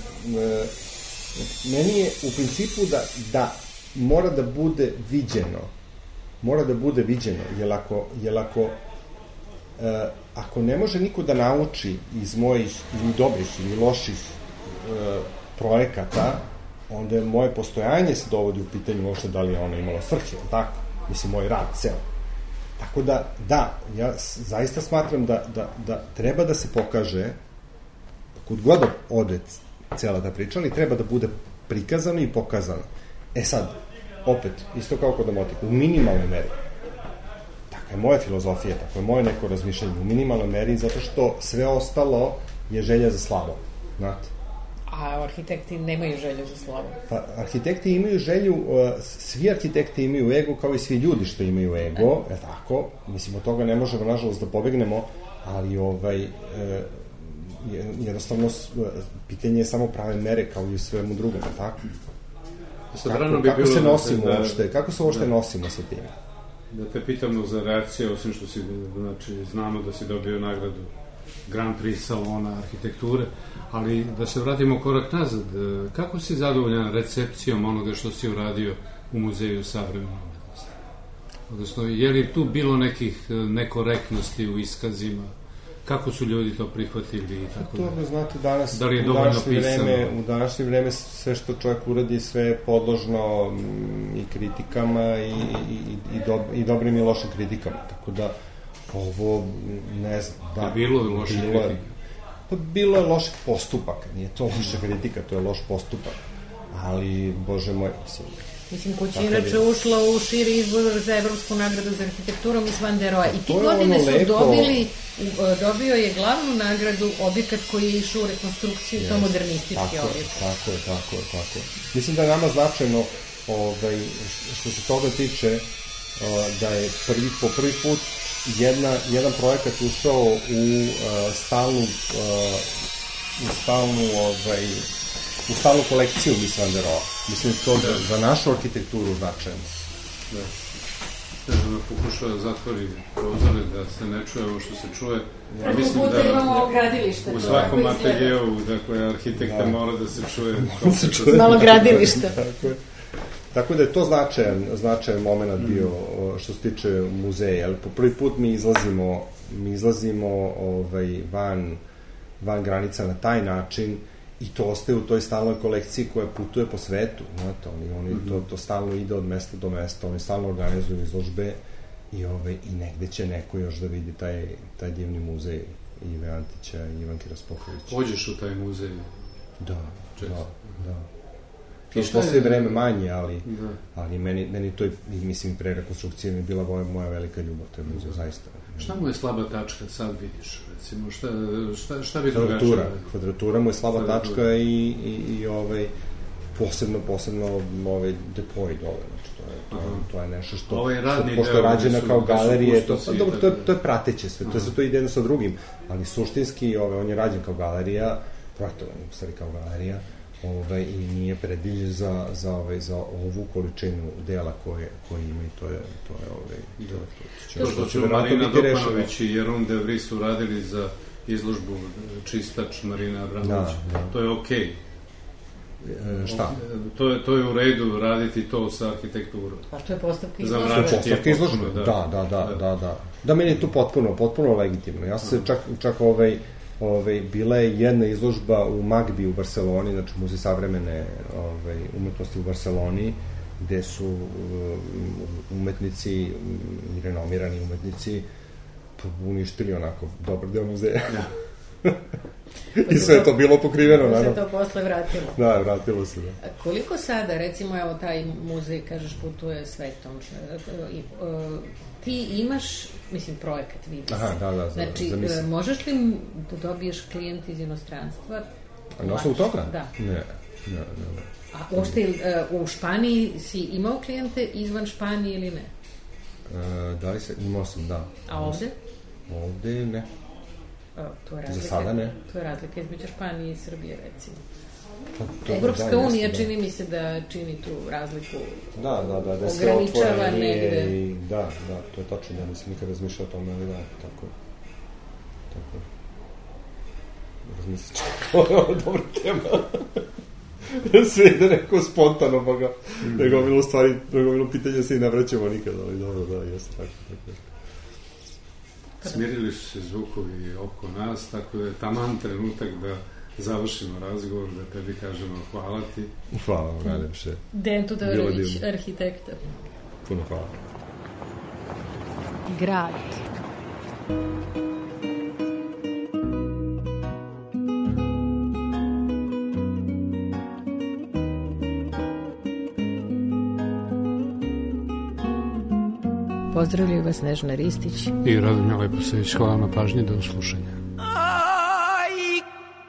meni je u principu da, da mora da bude viđeno, mora da bude viđeno, jer ako, jer ako, eh, ako ne može niko da nauči iz mojih ili dobrih ili loših eh, projekata, onda je moje postojanje se dovodi u pitanju uopšte da li je ono imalo svrhe, tako? Mislim, moj rad, ceo. Tako da, da, ja zaista smatram da, da, da treba da se pokaže kud god ode cijela ta priča, ali treba da bude prikazano i pokazano. E sad, opet, isto kao kod domotika, u minimalnoj meri. Tako je moja filozofija, tako je moje neko razmišljanje, u minimalnoj meri, zato što sve ostalo je želja za slavom, znate. A arhitekti nemaju želju za slavom? Pa, arhitekti imaju želju, uh, svi arhitekti imaju ego, kao i svi ljudi što imaju ego, je tako, mislim, od toga ne možemo, nažalost, da pobegnemo, ali ovaj... Uh, jednostavno pitanje je samo prave mere kao i u svemu drugom, tako? Kako, bi kako bilo se nosimo da, uopšte, kako se uopšte da, nosimo sa tim? Da te pitamo za reakcije, osim što si, znači, znamo da si dobio nagradu Grand Prix salona arhitekture, ali da se vratimo korak nazad, kako si zadovoljan recepcijom onoga što si uradio u Muzeju savremene umetnosti? Odnosno, je li tu bilo nekih nekorektnosti u iskazima? Kako su ljudi to prihvatili i tako da? To, znate, danas, da li je dovoljno pisano? Vreme, u današnje vreme sve što čovjek uradi, sve je podložno i kritikama i, i, i, do, i dobrim i lošim kritikama. Tako da, ovo, ne znam, da... Je bilo je loših kritika? Pa bilo je loših postupaka, nije to loša kritika, to je loš postupak. Ali, Bože moj, mislim, Mislim, kuća je inače ušla u širi izbor za Evropsku nagradu za arhitekturu Miss Van der Rohe. I ti godine su lepo... dobili, dobio je glavnu nagradu objekat koji je išao u rekonstrukciju, yes. to modernistički objekat. Tako je, tako je, tako je. Mislim da je nama značajno, ovaj, što se toga tiče, da je prvi, po prvi put jedna, jedan projekat ušao u uh, stalnu, uh, u stalnu, ovaj, u stalnu kolekciju Miss Van der Rohe. Mislim to da, za našu arhitekturu značajno. Da. Stefano pokušao da zatvori prozore, da se ne čuje ovo što se čuje. Ja mislim da imamo gradilište. U svakom ateljeu, dakle, arhitekta da. mora da se čuje. se čuje. Malo gradilišta. Tako je. Tako da je to značajan, značajan moment bio što se tiče muzeja. Po prvi put mi izlazimo, mi izlazimo ovaj, van, van granica na taj način i to ostaje u toj stalnoj kolekciji koja putuje po svetu. Znate, oni, oni, mm-hmm. to, to stalno ide od mesta do mesta, oni stalno organizuju izložbe i, ovaj, i negde će neko još da vidi taj, taj divni muzej Ive Antića i Ivanke Raspoković. Pođeš u taj muzej? Da, Čest. da, da. To je posle vreme manje, ali, da. ali meni, meni to je, mislim, pre rekonstrukcije mi je bila moja, moja velika ljubav, to je muzej, zaista. Šta mu je slaba tačka, sad vidiš, recimo, šta, šta, šta bi drugačije? Kvadratura, kvadratura mu je slaba kvadratura. tačka i, i, i ovaj, posebno, posebno ovaj depoj dole, znači, to je, to, je, to je nešto što, ovaj što pošto je rađena kao galerije, to, pa, dobro, to, je, to je prateće sve, to je, to ide jedno sa drugim, ali suštinski, ovaj, on je rađen kao galerija, projektovan je, stvari kao galerija, Ovaj, i nije predviđen za, za, ovaj, za ovu količinu dela koje, koje ima i to je to je ovaj, to, to, to, to, to će Marina Dokmanović i Jeroen de Vries uradili za izložbu Čistač Marina Abramović. Da, da. To je okej. Okay. E, šta? To je, to je u redu raditi to sa arhitekturom. Pa što je postavka izložbe? Postavka izložbe, da, da, da, da, da, da. Da, meni je tu potpuno, potpuno legitimno. Ja sam se čak, čak ovaj, Ove, bila je jedna izložba u Magbi u Barceloni, znači muzej savremene ove, umetnosti u Barceloni, gde su umetnici i renomirani umetnici uništili onako dobar deo muzeja. Ja. I sve je to bilo pokriveno, naravno. Se to posle vratilo. Da, vratilo se, da. Koliko sada, recimo, evo, taj muzej, kažeš, putuje svetom, ti imaš, mislim, projekat, vidi se. Aha, da, da, znači, zamislim. Možeš li da dobiješ klijent iz inostranstva? A na osnovu toga? Da. Ne, ne, ne. A uopšte, u Španiji si imao klijente izvan Španije ili ne? E, da li se, imao sam, da. A ovde? Ovde ne. O, to je razlika, za sada ne. To je razlika između Španije i Srbije, recimo. To, Evropska da, unija jeste, čini mi se da čini tu razliku. Da, da, da, da se ograničava negde. I, da, da, to je tačno, ja nisam nikad razmišljao o tome, ali da, tako je. Tako je. Razmislit ću, ovo je ovo dobra tema. Sve ide neko spontano, pa ga, mm. nego bilo stvari, nego bilo pitanje se i navraćamo nikad, ali dobro, da, jeste tako, tako je. Smirili su se zvukovi oko nas, tako da je taman trenutak da završimo razgovor, da tebi kažemo hvala ti. Hvala vam, najlepše. Dejan Todorović, arhitekta. Puno hvala. Grad. Pozdravljaju vas Snežana Ristić i Radomir Leposević. Hvala na pažnji, do slušanja. Ay,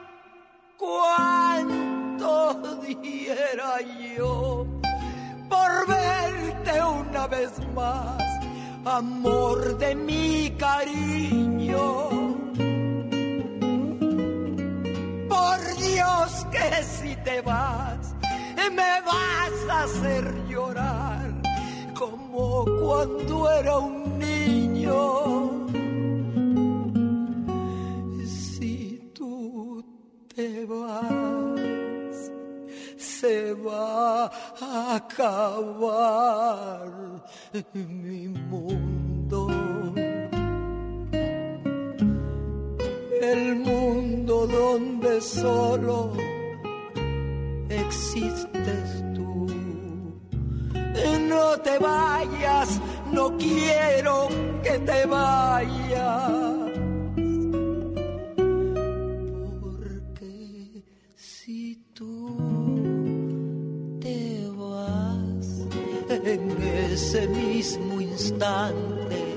cuánto diera yo por verte una vez más, amor de mi cariño. Por Dios que si te vas, me vas a hacer llorar como cuando era un niño. Si tú te vas, se va a acabar mi mundo. El mundo donde solo existes tú. No te vayas, no quiero que te vayas, porque si tú te vas, ese mismo instante